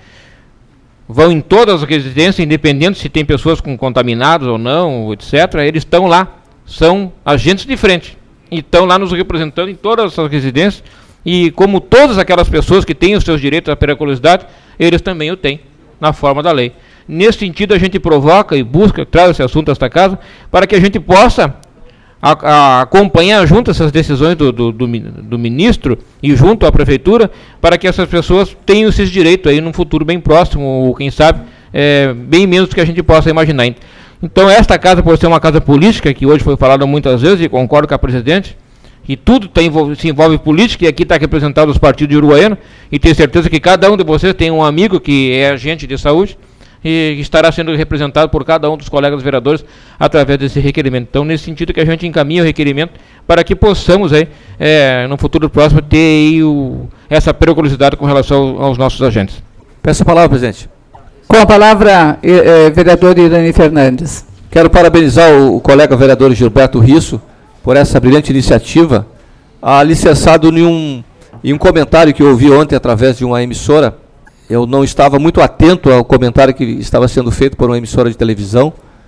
vão em todas as residências, independente se tem pessoas com contaminados ou não, etcétera, eles estão lá, são agentes de frente, e estão lá nos representando em todas essas residências, e como todas aquelas pessoas que têm os seus direitos à periculosidade, eles também o têm, na forma da lei. Nesse sentido, a gente provoca e busca, traz esse assunto a esta casa, para que a gente possa a, a acompanhar junto essas decisões do, do, do, do ministro e junto à prefeitura, para que essas pessoas tenham esses direitos aí num futuro bem próximo, ou quem sabe, é, bem menos do que a gente possa imaginar. Então, esta casa, por ser uma casa política, que hoje foi falado muitas vezes, e concordo com a presidente, que tudo tá envolve, se envolve política, e aqui está representado os partidos de Uruguaiana, e tenho certeza que cada um de vocês tem um amigo que é agente de saúde, e estará sendo representado por cada um dos colegas vereadores através desse requerimento. Então, nesse sentido que a gente encaminha o requerimento para que possamos, aí, é, no futuro próximo, ter aí o, essa periculosidade com relação aos nossos agentes. Peço a palavra, presidente. Com a palavra, eh, vereador Irani Fernandes. Quero parabenizar o, o colega vereador Gilberto Risso por essa brilhante iniciativa, alicerçado em um, em um comentário que eu ouvi ontem através de uma emissora. Eu não estava muito atento ao comentário que estava sendo feito por uma emissora de televisão,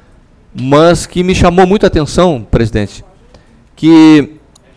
mas que me chamou muita atenção, presidente, que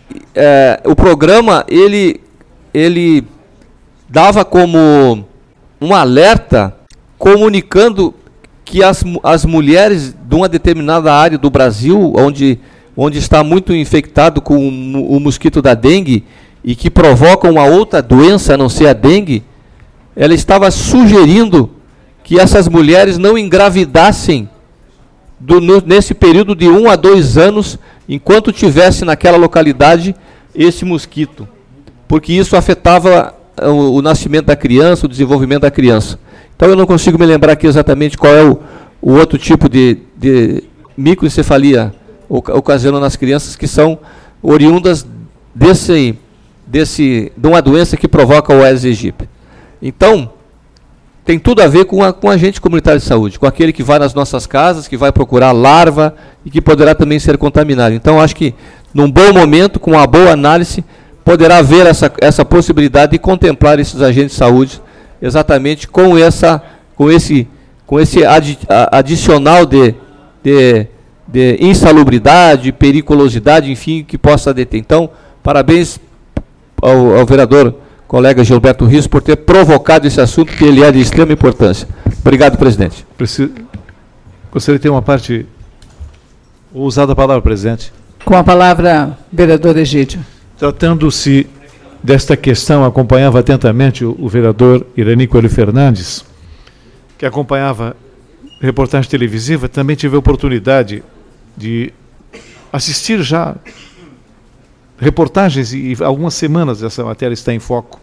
é, o programa, ele, ele dava como um alerta, comunicando que as, as mulheres de uma determinada área do Brasil, onde, onde está muito infectado com o, o mosquito da dengue, e que provoca uma outra doença, a não ser a dengue, ela estava sugerindo que essas mulheres não engravidassem do, no, nesse período de um a dois anos, enquanto tivesse naquela localidade esse mosquito, porque isso afetava o, o nascimento da criança, o desenvolvimento da criança. Então eu não consigo me lembrar aqui exatamente qual é o, o outro tipo de, de microencefalia ocasionando nas crianças, que são oriundas desse, desse, de uma doença que provoca o Aedes aegypti. Então, tem tudo a ver com a, com a agente comunitário de saúde, com aquele que vai nas nossas casas, que vai procurar larva e que poderá também ser contaminado. Então, acho que, num bom momento, com uma boa análise, poderá haver essa, essa possibilidade de contemplar esses agentes de saúde exatamente com, essa, com esse, com esse adi, adicional de, de, de insalubridade, periculosidade, enfim, que possa deter. Então, parabéns ao, ao vereador colega Gilberto Risso por ter provocado esse assunto, que ele é de extrema importância. Obrigado, presidente. Preciso... Gostaria de ter uma parte... Vou usar a palavra, presidente. Com a palavra, vereador Egídio. Tratando-se desta questão, acompanhava atentamente o, o vereador Irani Coelho Fernandes, que acompanhava reportagem televisiva, também tive a oportunidade de assistir já reportagens, e algumas semanas essa matéria está em foco.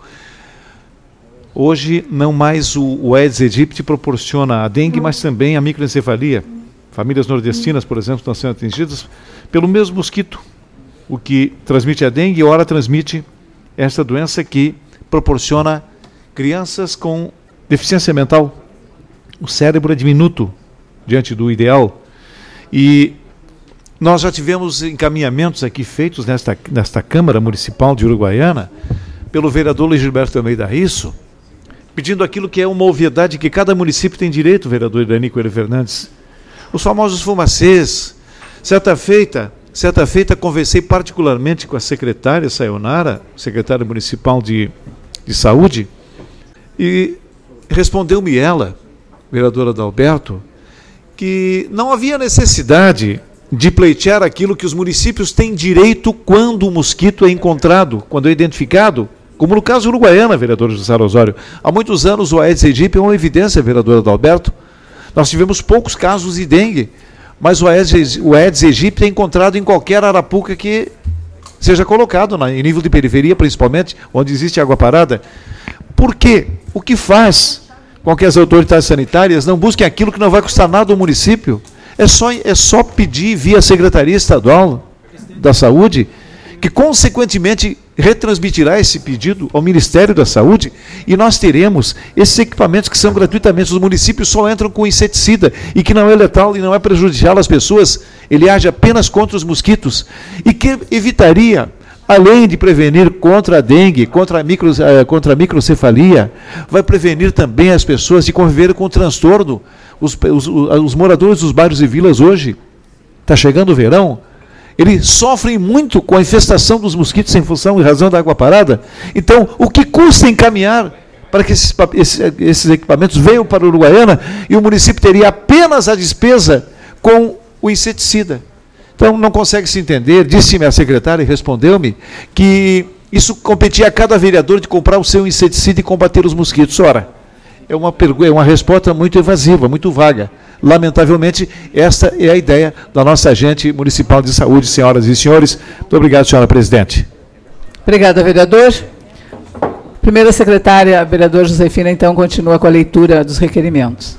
Hoje, não mais o, o Aedes aegypti proporciona a dengue, mas também a microencefalia. Famílias nordestinas, por exemplo, estão sendo atingidas pelo mesmo mosquito, o que transmite a dengue e, ora, transmite esta doença que proporciona crianças com deficiência mental. O cérebro é diminuto diante do ideal. E nós já tivemos encaminhamentos aqui feitos nesta, nesta Câmara Municipal de Uruguaiana, pelo vereador Luiz Gilberto Almeida Risso, pedindo aquilo que é uma obviedade que cada município tem direito, vereador Irani Coelho Fernandes. Os famosos fumacês. Certa feita, certa feita conversei particularmente com a secretária Sayonara, secretária municipal de, de saúde, e respondeu-me ela, vereadora Adalberto, que não havia necessidade de pleitear aquilo que os municípios têm direito quando o mosquito é encontrado, quando é identificado, como no caso Uruguaiana, vereador José Osório. Há muitos anos o Aedes aegypti é uma evidência, vereador Adalberto. Nós tivemos poucos casos de dengue, mas o Aedes, o Aedes aegypti é encontrado em qualquer arapuca que seja colocado, na, em nível de periferia principalmente, onde existe água parada. Por quê? O que faz com que as autoridades sanitárias não busquem aquilo que não vai custar nada ao município? É só, é só pedir via Secretaria Estadual da Saúde, que consequentemente retransmitirá esse pedido ao Ministério da Saúde, e nós teremos esses equipamentos que são gratuitamente. Os municípios só entram com inseticida, e que não é letal e não é prejudicial às pessoas, ele age apenas contra os mosquitos, e que evitaria, além de prevenir contra a dengue, contra a, micro, contra a microcefalia, vai prevenir também as pessoas de conviver com o transtorno. Os, os, os moradores dos bairros e vilas hoje, está chegando o verão, eles sofrem muito com a infestação dos mosquitos em função e razão da água parada. Então, o que custa encaminhar para que esses, esses, esses equipamentos venham para a Uruguaiana, e o município teria apenas a despesa com o inseticida? Então, não consegue se entender, disse-me a secretária e respondeu-me que isso competia a cada vereador de comprar o seu inseticida e combater os mosquitos. Ora, é uma, pergu- é uma resposta muito evasiva, muito vaga. Lamentavelmente, esta é a ideia da nossa agente municipal de saúde, senhoras e senhores. Muito obrigado, senhora presidente. Obrigada, vereador. Primeira secretária, vereador Josefina, então, continua com a leitura dos requerimentos.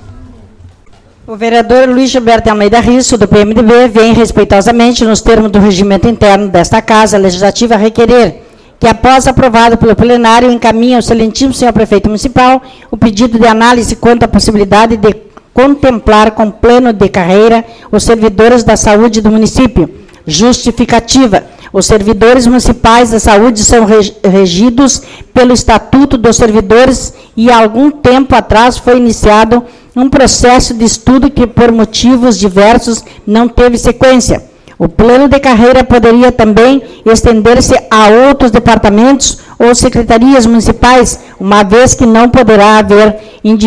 O vereador Luiz Gilberto Almeida Risso, do P M D B, vem respeitosamente, nos termos do regimento interno desta Casa Legislativa, requerer que, após aprovado pelo plenário, encaminhe ao excelentíssimo senhor prefeito municipal o pedido de análise quanto à possibilidade de contemplar com plano de carreira os servidores da saúde do município. Justificativa. Os servidores municipais da saúde são regidos pelo Estatuto dos Servidores e, há algum tempo atrás, foi iniciado um processo de estudo que, por motivos diversos, não teve sequência. O plano de carreira poderia também estender-se a outros departamentos ou secretarias municipais, uma vez que não poderá haver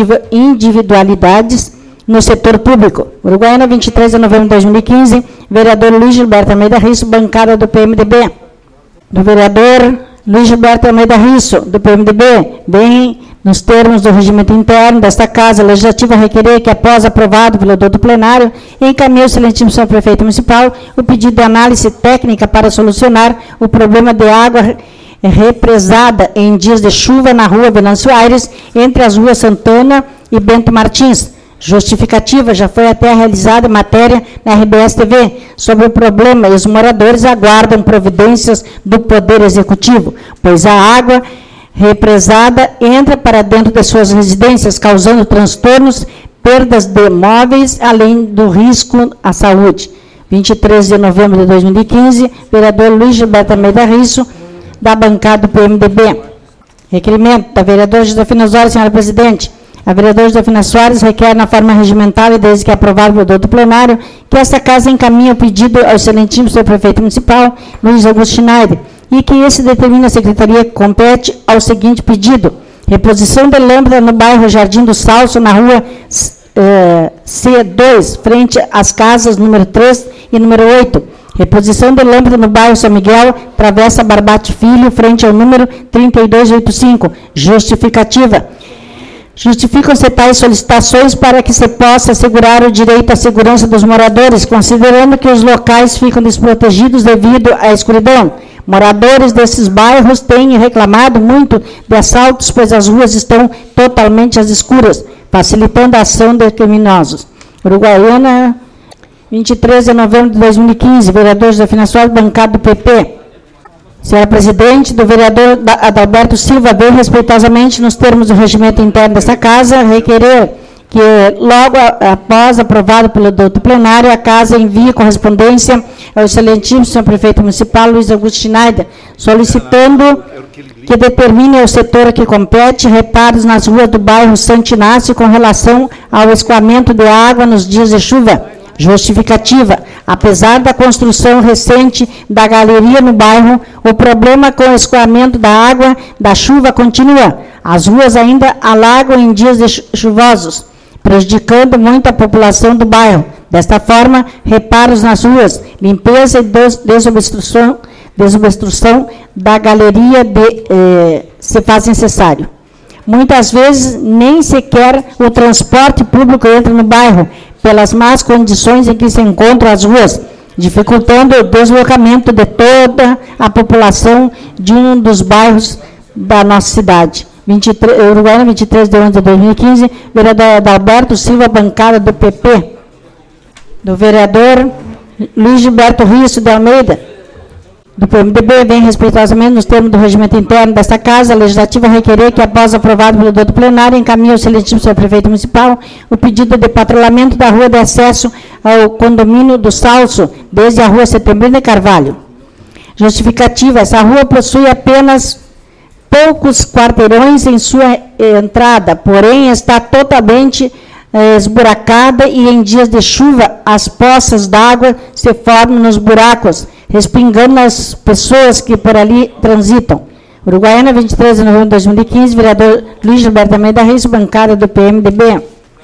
individualidades no setor público. Uruguaiana, vinte e três de novembro de dois mil e quinze, vereador Luiz Gilberto Almeida Risso, bancada do P M D B. Do vereador Luiz Gilberto Almeida Risso, do P M D B, bem nos termos do regimento interno desta Casa Legislativa, requerer que, após aprovado pelo doutor plenário, encaminhe ao excelentíssimo senhor prefeito municipal o pedido de análise técnica para solucionar o problema de água represada em dias de chuva na rua Venâncio Aires, entre as ruas Santana e Bento Martins. Justificativa, já foi até realizada matéria na R B S T V sobre o problema e os moradores aguardam providências do Poder Executivo, pois a água represada entra para dentro de suas residências, causando transtornos, perdas de imóveis, além do risco à saúde. vinte e três de novembro de dois mil e quinze, vereador Luiz Gilberto Almeida Risso, da bancada do P M D B. Requerimento da vereadora Josefina Soares, senhora presidente. A vereadora Josefina Soares requer, na forma regimental e desde que aprovado pelo doutor plenário, que esta Casa encaminhe o pedido ao excelentíssimo senhor prefeito municipal, Luiz Augusto Schneider, e que esse determine a secretaria que compete ao seguinte pedido: reposição de lâmpada no bairro Jardim do Salso, na rua eh, C dois, frente às casas número três e número oito. Reposição de lâmpada no bairro São Miguel, Travessa Barbate Filho, frente ao número trinta e dois oitenta e cinco. Justificativa. Justificam-se tais solicitações para que se possa assegurar o direito à segurança dos moradores, considerando que os locais ficam desprotegidos devido à escuridão. Moradores desses bairros têm reclamado muito de assaltos, pois as ruas estão totalmente às escuras, facilitando a ação de criminosos. Uruguaiana, vinte e três de novembro de dois mil e quinze, vereador Josefina Soares, bancada do P P. Senhora presidente, do vereador Adalberto Silva, bem respeitosamente, nos termos do regimento interno desta Casa, requerer que, logo a, após aprovado pelo doutor plenário, a Casa envie correspondência ao excelentíssimo senhor prefeito municipal, Luiz Augusto Schneider, solicitando que determine ao setor que compete reparos nas ruas do bairro Santo Inácio com relação ao escoamento de água nos dias de chuva. Justificativa. Apesar da construção recente da galeria no bairro, o problema com o escoamento da água da chuva continua. As ruas ainda alagam em dias chuvosos, prejudicando muito a população do bairro. Desta forma, reparos nas ruas, limpeza e desobstrução, desobstrução da galeria de, eh, se faz necessário. Muitas vezes, nem sequer o transporte público entra no bairro, pelas más condições em que se encontram as ruas, dificultando o deslocamento de toda a população de um dos bairros da nossa cidade. vinte e três, Uruguaiana, vinte e três de novembro de dois mil e quinze, vereador Adalberto Silva, bancada do P P. Do vereador Luiz Gilberto Risso de Almeida, do P M D B, vem respeitosamente, nos termos do regimento interno desta Casa Legislativa, requerer que, após aprovado pelo doutor plenário, encaminhe ao excelentíssimo senhor prefeito municipal o pedido de patrulhamento da rua de acesso ao condomínio do Salso, desde a rua Setembrino de Carvalho. Justificativa. Essa rua possui apenas poucos quarteirões em sua entrada, porém está totalmente eh, esburacada e, em dias de chuva, as poças d'água se formam nos buracos, respingando as pessoas que por ali transitam. Uruguaiana, vinte e três de novembro de dois mil e quinze, vereador Luiz Gilberto Almeida Risso, bancada do P M D B.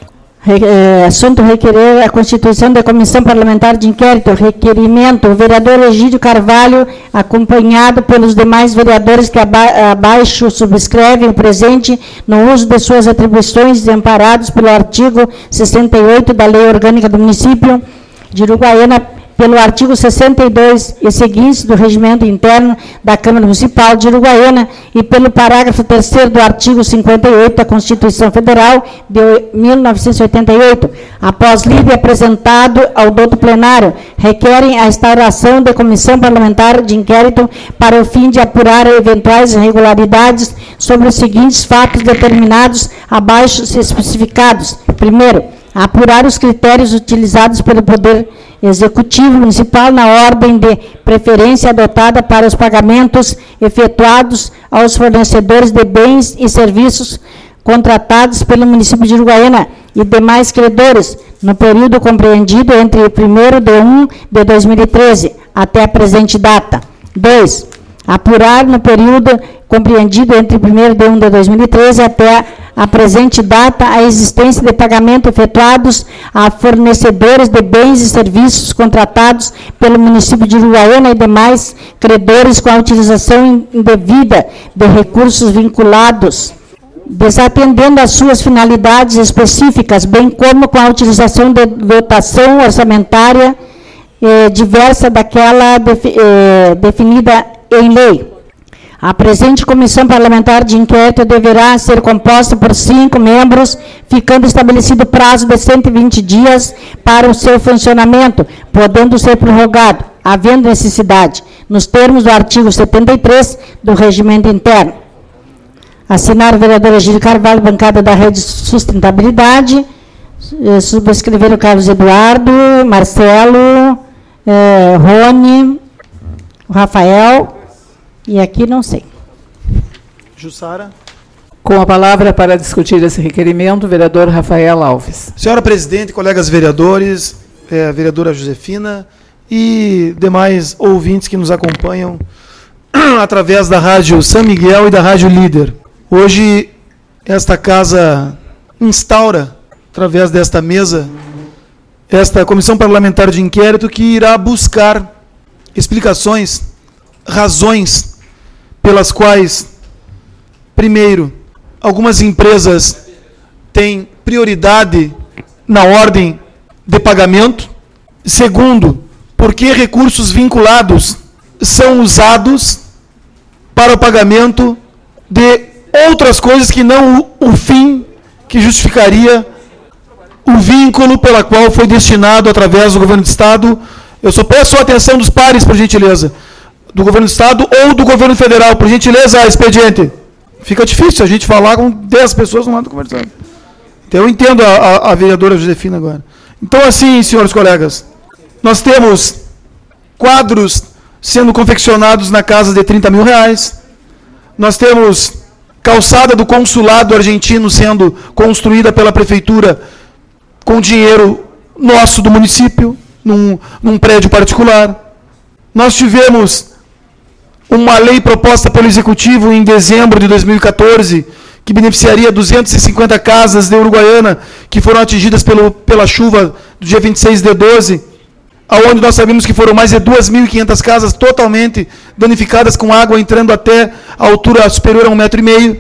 Assunto requerer a constituição da Comissão Parlamentar de Inquérito. Requerimento, o vereador Egídio Carvalho, acompanhado pelos demais vereadores que aba abaixo subscrevem o presente no uso de suas atribuições amparados pelo artigo sessenta e oito da Lei Orgânica do Município de Uruguaiana, pelo artigo sessenta e dois e seguintes do Regimento Interno da Câmara Municipal de Uruguaiana e pelo parágrafo terceiro do artigo cinquenta e oito da Constituição Federal de mil novecentos e oitenta e oito, após livre apresentado ao douto plenário, requerem a instauração da Comissão Parlamentar de Inquérito para o fim de apurar eventuais irregularidades sobre os seguintes fatos determinados abaixo especificados. Primeiro, apurar os critérios utilizados pelo Poder Executivo Municipal na ordem de preferência adotada para os pagamentos efetuados aos fornecedores de bens e serviços contratados pelo município de Uruguaiana e demais credores, no período compreendido entre primeiro de um de dois mil e treze até a presente data. Dois, apurar no período compreendido entre primeiro de um de dois mil e treze até a presente data a existência de pagamento efetuados a fornecedores de bens e serviços contratados pelo município de Uruguaiana e demais credores com a utilização indevida de recursos vinculados, desatendendo as suas finalidades específicas, bem como com a utilização de dotação orçamentária eh, diversa daquela defi eh, definida em lei. A presente Comissão Parlamentar de Inquérito deverá ser composta por cinco membros, ficando estabelecido prazo de cento e vinte dias para o seu funcionamento, podendo ser prorrogado, havendo necessidade, nos termos do artigo setenta e três do Regimento Interno. Assinar o vereador Egídio Carvalho, bancada da Rede Sustentabilidade. Subscrever o Carlos Eduardo, Marcelo, eh, Rony, o Rafael... E aqui não sei. Jussara. Com a palavra para discutir esse requerimento, o vereador Rafael Alves. Senhora presidente, colegas vereadores, é, vereadora Josefina e demais ouvintes que nos acompanham através da Rádio São Miguel e da Rádio Líder. Hoje, esta casa instaura, através desta mesa, esta Comissão Parlamentar de Inquérito que irá buscar explicações, razões pelas quais, primeiro, algumas empresas têm prioridade na ordem de pagamento. Segundo, por que recursos vinculados são usados para o pagamento de outras coisas que não o, o fim que justificaria o vínculo pela qual foi destinado através do governo do Estado. Eu só peço a atenção dos pares, por gentileza, do governo do Estado ou do governo federal, por gentileza, expediente. Fica difícil a gente falar com dez pessoas no lado conversando. Então eu entendo a, a, a vereadora Josefina agora. Então assim, senhores colegas, nós temos quadros sendo confeccionados na casa de trinta mil reais, nós temos calçada do consulado argentino sendo construída pela prefeitura com dinheiro nosso do município, num, num prédio particular. Nós tivemos uma lei proposta pelo Executivo em dezembro de dois mil e quatorze, que beneficiaria duzentas e cinquenta casas de Uruguaiana, que foram atingidas pelo, pela chuva do dia vinte e seis de doze, aonde nós sabemos que foram mais de duas mil e quinhentas casas totalmente danificadas, com água entrando até a altura superior a um metro e meio,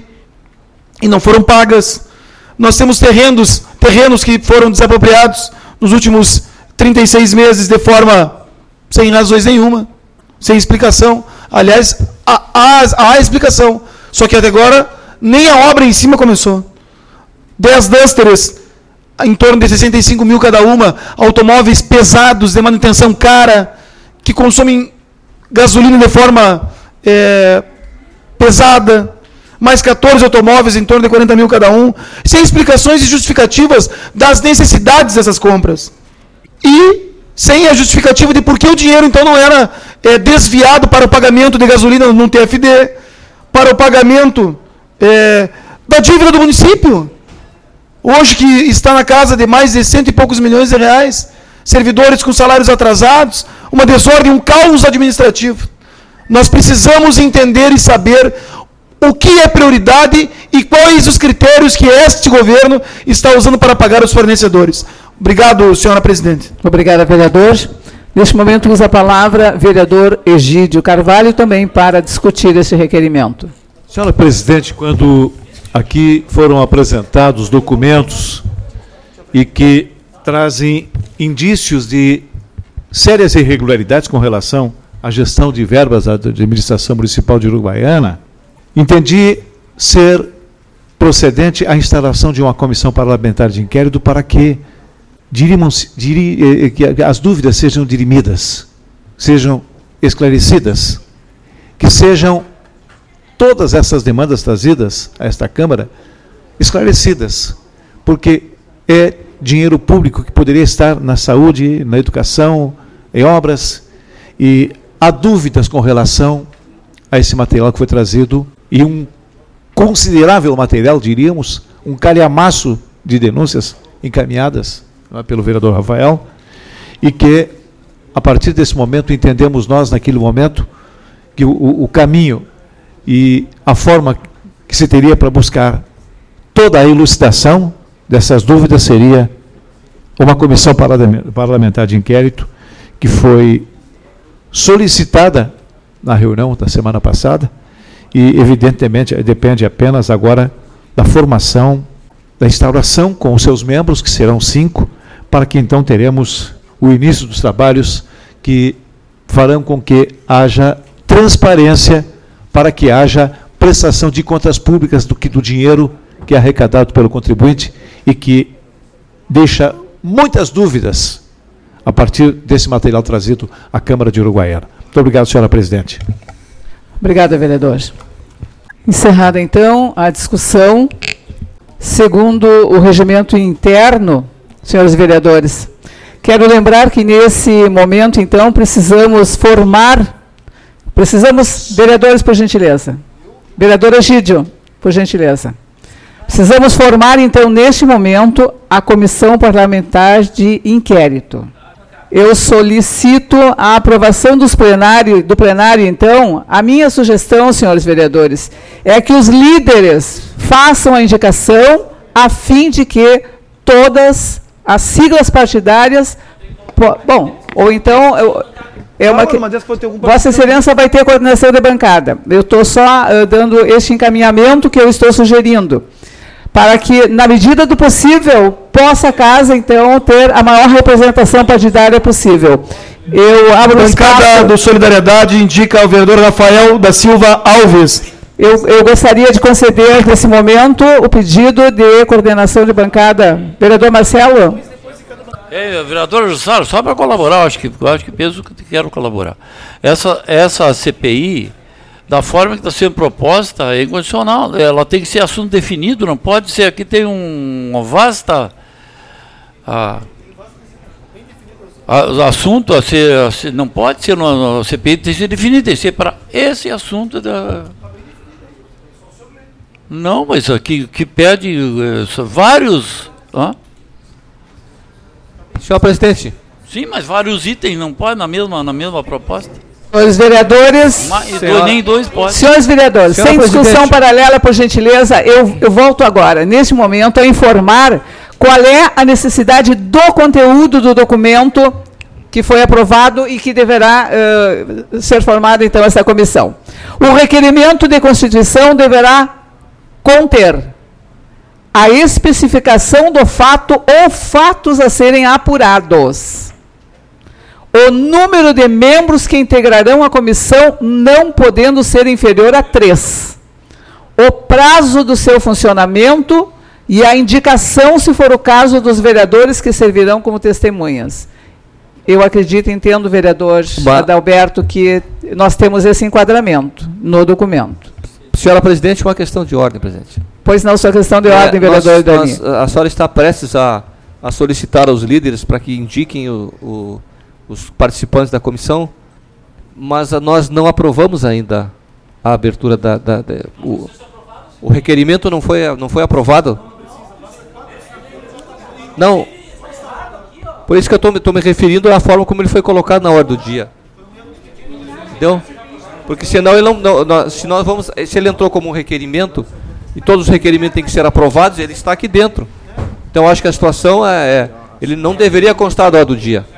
e não foram pagas. Nós temos terrenos, terrenos que foram desapropriados nos últimos trinta e seis meses de forma sem razões nenhuma, sem explicação. Aliás, há, há, há explicação, só que até agora nem a obra em cima começou. Dez Dusters, em torno de sessenta e cinco mil cada uma, automóveis pesados, de manutenção cara, que consomem gasolina de forma é, pesada, mais quatorze automóveis, em torno de quarenta mil cada um, sem explicações e justificativas das necessidades dessas compras. E sem a justificativa de por que o dinheiro, então, não era é, desviado para o pagamento de gasolina no T F D, para o pagamento é, da dívida do município, hoje que está na casa de mais de cento e poucos milhões de reais, servidores com salários atrasados, uma desordem, um caos administrativo. Nós precisamos entender e saber o que é prioridade e quais os critérios que este governo está usando para pagar os fornecedores. Obrigado, senhora presidente. Obrigada, vereador. Neste momento, usa a palavra vereador Egídio Carvalho também para discutir esse requerimento. Senhora presidente, quando aqui foram apresentados documentos e que trazem indícios de sérias irregularidades com relação à gestão de verbas da administração municipal de Uruguaiana, entendi ser procedente a instalação de uma comissão parlamentar de inquérito para que, dirimos, diri, que as dúvidas sejam dirimidas, sejam esclarecidas, que sejam todas essas demandas trazidas a esta Câmara esclarecidas, porque é dinheiro público que poderia estar na saúde, na educação, em obras, e há dúvidas com relação a esse material que foi trazido, e um considerável material, diríamos, um calhamaço de denúncias encaminhadas, não é, pelo vereador Rafael, e que, a partir desse momento, entendemos nós, naquele momento, que o, o caminho e a forma que se teria para buscar toda a elucidação dessas dúvidas seria uma comissão parlamentar de inquérito que foi solicitada na reunião da semana passada e, evidentemente, depende apenas agora da formação, da instauração com os seus membros, que serão cinco, para que então teremos o início dos trabalhos que farão com que haja transparência, para que haja prestação de contas públicas do, que, do dinheiro que é arrecadado pelo contribuinte e que deixa muitas dúvidas a partir desse material trazido à Câmara de Uruguaiana. Muito obrigado, senhora presidente. Obrigada, vereador. Encerrada, então, a discussão, segundo o regimento interno, senhores vereadores, quero lembrar que nesse momento, então, precisamos formar, precisamos, vereadores, por gentileza, vereador Egídio, por gentileza, precisamos formar, então, neste momento, a comissão parlamentar de inquérito. Eu solicito a aprovação dos plenário, do plenário, então. A minha sugestão, senhores vereadores, é que os líderes façam a indicação a fim de que todas as siglas partidárias... Bom, ou então... Eu, é uma que, Vossa Excelência vai ter coordenação de bancada. Eu estou só uh, dando este encaminhamento que eu estou sugerindo, para que, na medida do possível, possa a casa, então, ter a maior representação partidária possível. Eu abro a bancada espaço... do Solidariedade indica o vereador Rafael da Silva Alves. Eu, eu gostaria de conceder, nesse momento, o pedido de coordenação de bancada. Vereador Marcelo? É, vereador Jussaro, só para colaborar, acho que, acho que penso que quero colaborar. Essa, essa C P I... da forma que está sendo proposta, é incondicional. Ela tem que ser assunto definido, não pode ser. Aqui tem um, uma vasta a, a, assunto a ser, a ser. Não pode ser no, no C P I, tem que ser definido, tem que ser para esse assunto da. Não, mas aqui que pede é, vários. Hã? Senhor presidente. Sim, mas vários itens, não pode na mesma, na mesma proposta. Senhores vereadores, Senhora, nem dois pode. Senhores vereadores, sem discussão presidente. paralela, por gentileza, eu, eu volto agora, neste momento, a informar qual é a necessidade do conteúdo do documento que foi aprovado e que deverá uh, ser formada, então, essa comissão. O requerimento de constituição deverá conter a especificação do fato ou fatos a serem apurados. O número de membros que integrarão a comissão não podendo ser inferior a três. O prazo do seu funcionamento e a indicação, se for o caso, dos vereadores que servirão como testemunhas. Eu acredito, entendo, vereador ba Adalberto, que nós temos esse enquadramento no documento. Senhora presidente, uma questão de ordem, presidente. Pois não, sua questão de ordem, é, vereador Dani. A senhora está prestes a, a solicitar aos líderes para que indiquem o... o os participantes da comissão, mas a, nós não aprovamos ainda a abertura da... da, da o, o requerimento não foi, não foi aprovado. Não. Por isso que eu estou me referindo à forma como ele foi colocado na ordem do dia. Entendeu? Porque senão ele não, não, não, se nós vamos, se ele entrou como um requerimento e todos os requerimentos têm que ser aprovados, ele está aqui dentro. Então acho que a situação é, é ele não deveria constar da hora do dia.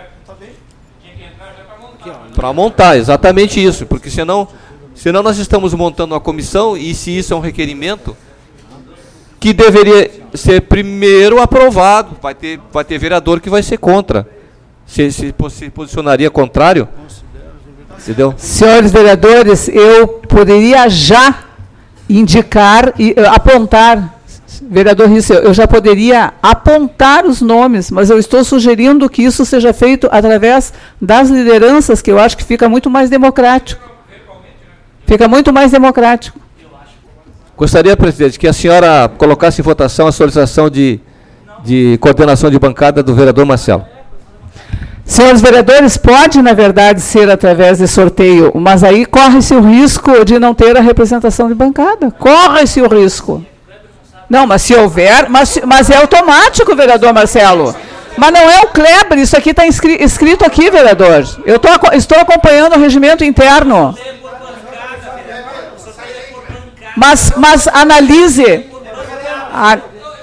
Para montar, exatamente isso, porque senão, senão nós estamos montando uma comissão e se isso é um requerimento que deveria ser primeiro aprovado, vai ter, vai ter vereador que vai ser contra. Se, se, se posicionaria contrário, entendeu? Senhores vereadores, eu poderia já indicar e uh, apontar, vereador Risso, eu já poderia apontar os nomes, mas eu estou sugerindo que isso seja feito através das lideranças, que eu acho que fica muito mais democrático. Fica muito mais democrático. Gostaria, presidente, que a senhora colocasse em votação a solicitação de, de coordenação de bancada do vereador Marcelo. Senhores vereadores, pode, na verdade, ser através de sorteio, mas aí corre-se o risco de não ter a representação de bancada. Corre-se o risco. Não, mas se houver, mas, mas é automático, vereador Marcelo. Mas não é o Kleber, isso aqui está escrito aqui, vereador. Eu tô, estou acompanhando o regimento interno. Mas, mas analise. A,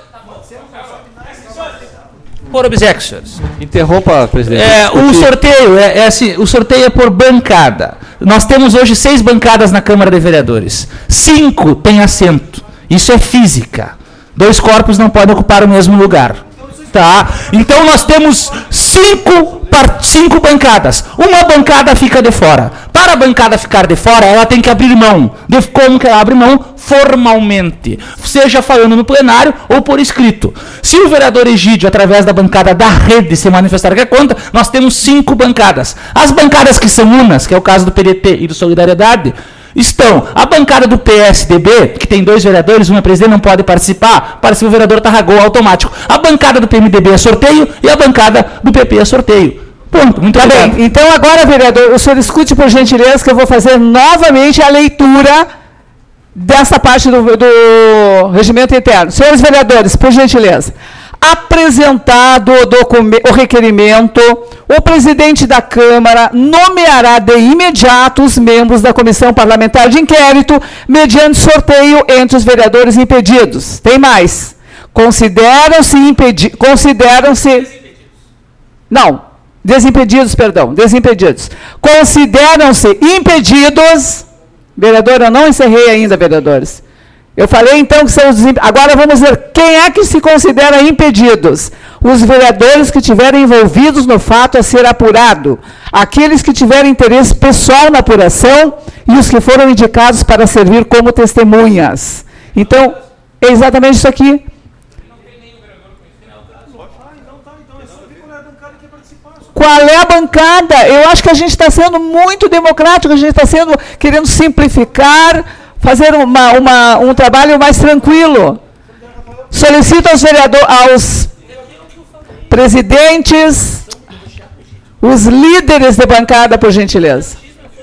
por obséquios. Interrompa, presidente. É, o sorteio é, é assim, o sorteio é por bancada. Nós temos hoje seis bancadas na Câmara de Vereadores. Cinco têm assento. Isso é física. Dois corpos não podem ocupar o mesmo lugar. Tá? Então nós temos cinco, cinco bancadas. Uma bancada fica de fora. Para a bancada ficar de fora, ela tem que abrir mão. De como que ela abre mão? Formalmente. Seja falando no plenário ou por escrito. Se o vereador Egídio, através da bancada da rede, se manifestar que é contra, nós temos cinco bancadas. As bancadas que são unas, que é o caso do P D T e do Solidariedade, estão a bancada do P S D B, que tem dois vereadores, um é presidente, não pode participar, participa o vereador Tarragão automático. A bancada do P M D B é sorteio e a bancada do P P é sorteio. Ponto, muito tá obrigado. Bem, então agora, vereador, o senhor escute por gentileza que eu vou fazer novamente a leitura dessa parte do, do regimento interno. Senhores vereadores, por gentileza. Apresentado o, o requerimento, o presidente da Câmara nomeará de imediato os membros da Comissão Parlamentar de Inquérito, mediante sorteio entre os vereadores impedidos. Tem mais. Consideram-se impedidos. Consideram-se. Não. Desimpedidos, perdão. Desimpedidos. Consideram-se impedidos. Vereador, eu não encerrei ainda, vereadores. Eu falei, então, que são os... Agora vamos ver quem é que se considera impedidos. Os vereadores que estiverem envolvidos no fato a ser apurado. Aqueles que tiverem interesse pessoal na apuração e os que foram indicados para servir como testemunhas. Então, é exatamente isso aqui. Qual é a bancada? Eu acho que a gente está sendo muito democrático, a gente está sendo querendo simplificar, fazer uma, uma, um trabalho mais tranquilo. Solicito aos vereadores, aos presidentes, os líderes de bancada, por gentileza.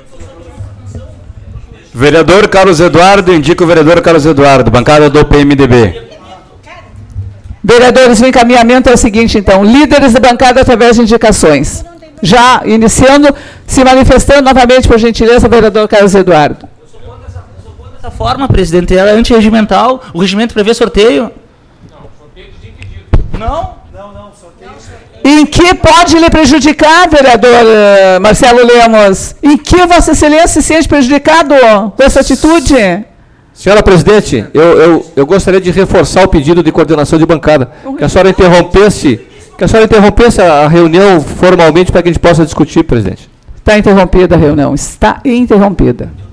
Vereador Carlos Eduardo, indica o vereador Carlos Eduardo, bancada do P M D B. Vereadores, o encaminhamento é o seguinte, então. Líderes de bancada através de indicações. Já iniciando, se manifestando novamente, por gentileza, vereador Carlos Eduardo. Eu sou contra essa, eu sou contra essa forma, presidente. Ela é antirregimental. O regimento prevê sorteio. Não, sorteio desimpedido. Não? Não, não, sorteio. Em que pode lhe prejudicar, vereador uh, Marcelo Lemos? Em que Vossa Excelência se sente prejudicado com essa atitude? Senhora presidente, eu, eu, eu gostaria de reforçar o pedido de coordenação de bancada. Que a senhora interrompesse, que a senhora interrompesse a reunião formalmente para que a gente possa discutir, presidente. Está interrompida a reunião. Está interrompida.